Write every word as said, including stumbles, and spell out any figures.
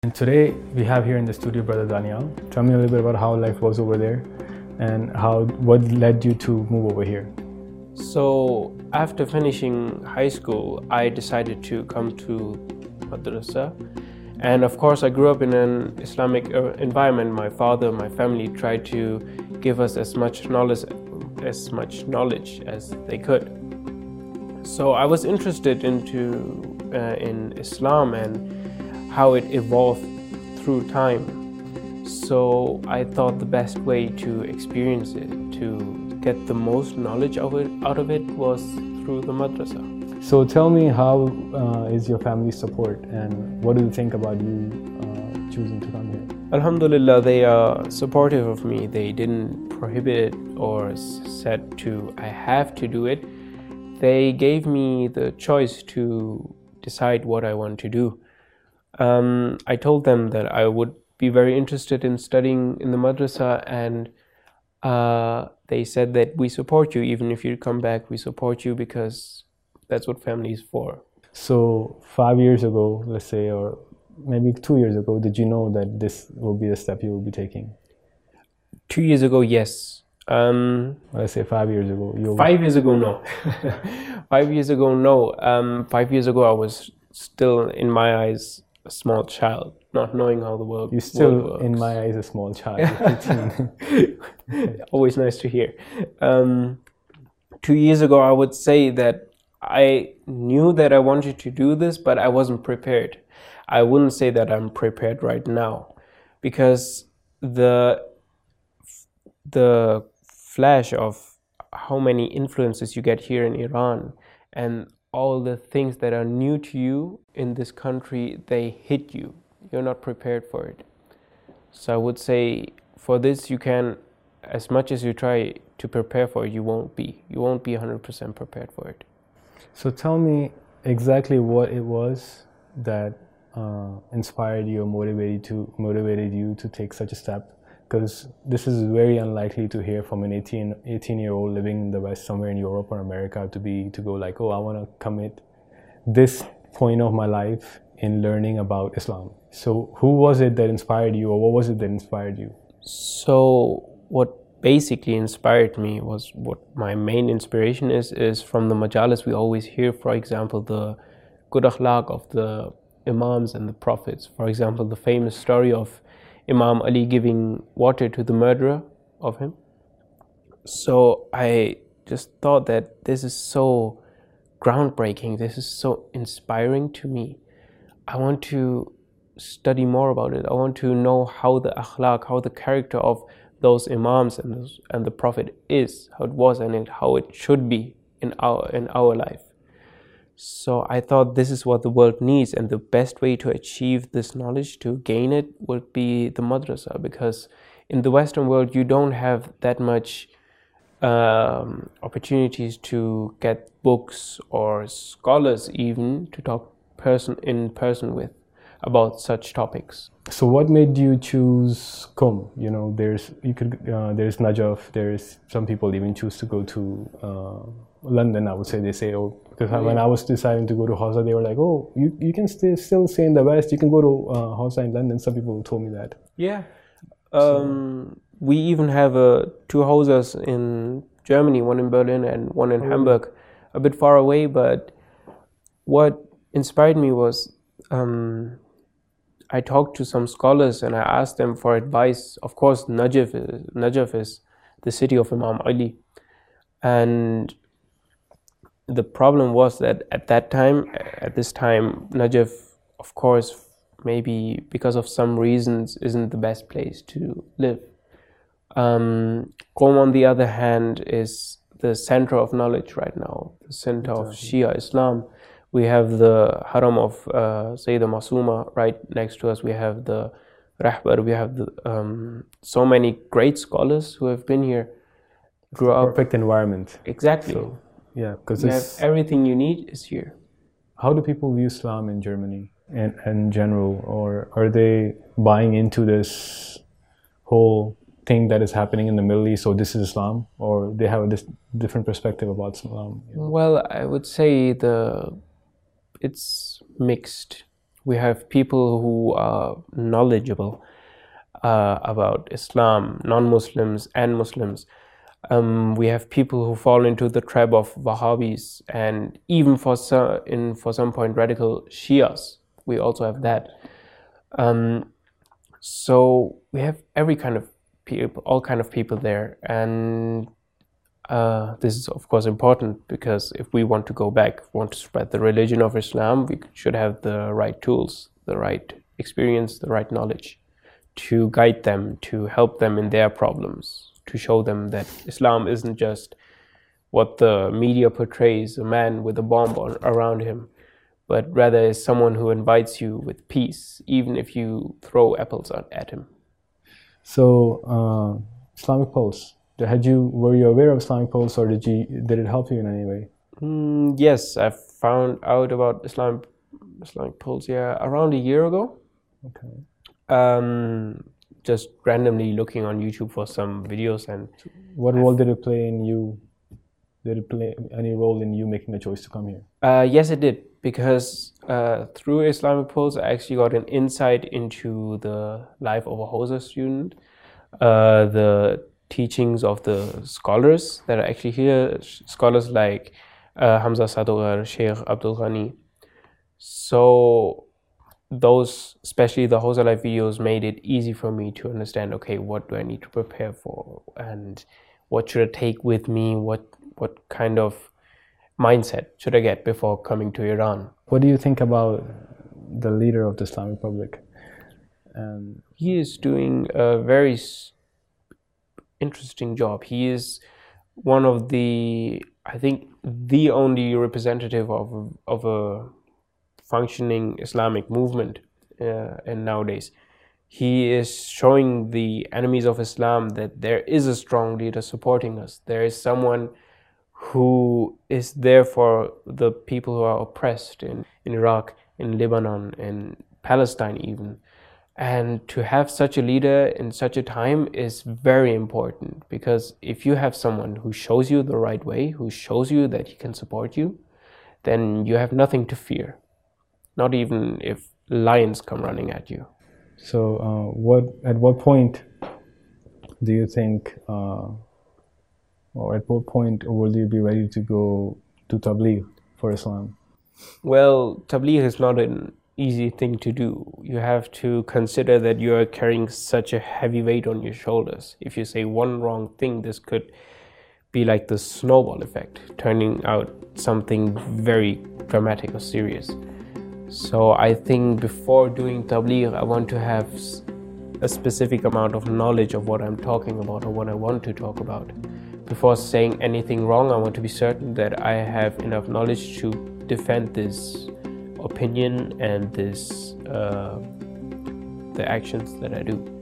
And today we have here in the studio Brother Daniel. Tell me a little bit about how life was over there and how what led you to move over here. So after finishing high school, I decided to come to madrasa. And of course, I grew up in an Islamic environment. My father, my family tried to give us as much knowledge, as much knowledge as they could. So I was interested into uh, in Islam and how it evolved through time. So I thought the best way to experience it, to get the most knowledge of it, out of it, was through the madrasa. So tell me, how uh, is your family support and what do you think about you uh, choosing to come here? Alhamdulillah, they are supportive of me. They didn't prohibit it or said to, I have to do it. They gave me the choice to decide what I want to do. Um, I told them that I would be very interested in studying in the madrasa, and uh, they said that we support you. Even if you come back, we support you, because that's what family is for. So five years ago, let's say, or maybe two years ago, did you know that this will be the step you will be taking? Two years ago, yes. Um, let's say five years ago. You five years ago, no. Five years ago, no. Um, five years ago, I was still, in my eyes, a small child, not knowing how the world You're still, world works. In my eyes, a small child. Always nice to hear. Um, two years ago, I would say that I knew that I wanted to do this, but I wasn't prepared. I wouldn't say that I'm prepared right now, because the the flash of how many influences you get here in Iran and all the things that are new to you in this country, they hit you. You're not prepared for it. So I would say for this, you can, as much as you try to prepare for it, you won't be. You won't be one hundred percent prepared for it. So tell me exactly what it was that uh, inspired you or motivated to motivated you to take such a step. Because this is very unlikely to hear from an eighteen, eighteen year old living in the West, somewhere in Europe or America, to be to go like, oh, I want to commit this point of my life in learning about Islam. So who was it that inspired you, or what was it that inspired you? So what basically inspired me was, what my main inspiration is, is from the majalis we always hear, for example, the good akhlaq of the imams and the prophets. For example, the famous story of Imam Ali giving water to the murderer of him. So I just thought that this is so groundbreaking, this is so inspiring to me. I want to study more about it. I want to know how the akhlaq, how the character of those imams and, those, and the prophet is, how it was, and it, how it should be in our, in our life. So I thought this is what the world needs, and the best way to achieve this knowledge, to gain it, would be the madrasa, because in the Western world you don't have that much um, opportunities to get books or scholars even to talk person in person with about such topics. So what made you choose Qom? You know, there's you could uh, there's Najaf. There's some people even choose to go to uh, London. I would say they say, oh, because yeah. When I was deciding to go to Hausa, they were like, oh, you you can stay, still stay in the West. You can go to uh, Hausa in London. Some people told me that. Yeah, um, so, we even have uh, two Hausas in Germany, one in Berlin and one in oh, Hamburg, a bit far away. But what inspired me was, um, I talked to some scholars and I asked them for advice. Of course, Najaf is, Najaf is the city of Imam Ali. And the problem was that at that time, at this time, Najaf, of course, maybe because of some reasons, isn't the best place to live. Um, Qom, on the other hand, is the center of knowledge right now, the center exactly. of Shia Islam. We have the Haram of uh, Sayyidah Masuma right next to us. We have the Rahbar. We have the, um, so many great scholars who have been here. Grew up. Perfect environment. Exactly. So, yeah, because everything you need is here. How do people view Islam in Germany and in general, or are they buying into this whole thing that is happening in the Middle East? So this is Islam, or they have a dis- different perspective about Islam? You know? Well, I would say the. It's mixed. We have people who are knowledgeable uh, about Islam, non-Muslims and Muslims. Um, we have people who fall into the trap of Wahhabis, and even for some, in for some point radical Shias. We also have that. Um, so we have every kind of people, all kind of people there, and uh, this is of course important, because if we want to go back, want to spread the religion of Islam, we should have the right tools, the right experience, the right knowledge to guide them, to help them in their problems, to show them that Islam isn't just what the media portrays, a man with a bomb on, around him, but rather is someone who invites you with peace, even if you throw apples at him. So, uh, Islamic Pulse, had you, were you aware of Islamic Pulse, or did you, did it help you in any way? Mm, yes, I found out about Islam, Islamic Pulse, yeah, around a year ago. Okay. Um, just randomly looking on YouTube for some videos. And what role did it play in you? Did it play any role in you making the choice to come here? Uh, yes, it did, because uh, through Islamic Pulse, I actually got an insight into the life of a Hausa student, uh, the teachings of the scholars that are actually here, scholars like uh, Hamza Sadogar, Sheikh Abdul Ghani. So those, especially the Hausa Life videos, made it easy for me to understand, okay, what do I need to prepare for, and what should I take with me, what what kind of mindset should I get before coming to Iran. What do you think about the leader of the Islamic Republic? And he is doing a very interesting job. He is one of the, I think, the only representative of of a functioning Islamic movement uh, in nowadays. He is showing the enemies of Islam that there is a strong leader supporting us. There is someone who is there for the people who are oppressed in, in Iraq, in Lebanon, in Palestine even. And to have such a leader in such a time is very important, because if you have someone who shows you the right way, who shows you that he can support you, then you have nothing to fear. Not even if lions come running at you. So uh, what, at what point do you think, uh, or at what point will you be ready to go to Tabligh for Islam? Well, Tabligh is not an easy thing to do. You have to consider that you are carrying such a heavy weight on your shoulders. If you say one wrong thing, this could be like the snowball effect, turning out something very dramatic or serious. So I think before doing Tabligh, I want to have a specific amount of knowledge of what I'm talking about or what I want to talk about. Before saying anything wrong, I want to be certain that I have enough knowledge to defend this opinion and this uh, the actions that I do.